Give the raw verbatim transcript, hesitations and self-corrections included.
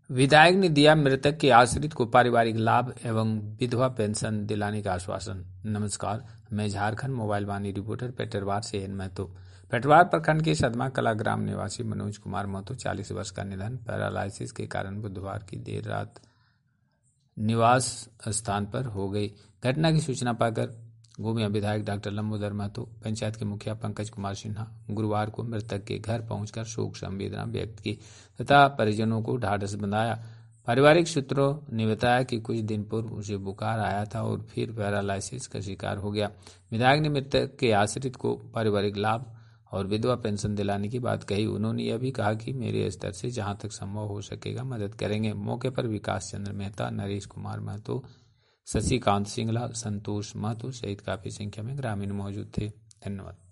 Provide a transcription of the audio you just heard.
विधायक ने दिया मृतक के आश्रित को पारिवारिक लाभ एवं विधवा पेंशन दिलाने का आश्वासन। नमस्कार, मैं झारखंड मोबाइल वाणी रिपोर्टर पेटरवार से एन महतो। पेटरवार प्रखंड के सदमा कला ग्राम निवासी मनोज कुमार महतो चालीस वर्ष का निधन पैरालिसिस के कारण बुधवार की देर रात निवास स्थान पर हो गई। घटना की सूचना पाकर गोमिया विधायक डॉक्टर लंबोदर महतो, पंचायत के मुखिया पंकज कुमार सिन्हा गुरुवार को मृतक के घर पहुंचकर शोक संवेदना व्यक्त की तथा परिजनों को ढाढ़स बंधाया। पारिवारिक सूत्रों ने बताया कि कुछ दिन पूर्व उसे बुखार आया था और फिर पैरालिसिस का शिकार हो गया। विधायक ने मृतक के आश्रित को पारिवारिक लाभ और विधवा पेंशन दिलाने की बात कही। उन्होंने यह भी कहा कि मेरे स्तर से जहां तक संभव हो सकेगा मदद करेंगे। मौके पर विकास चंद्र मेहता, नरेश कुमार महतो, शशिकांत सिंगला, संतोष महतो सहित काफी संख्या में ग्रामीण मौजूद थे। धन्यवाद।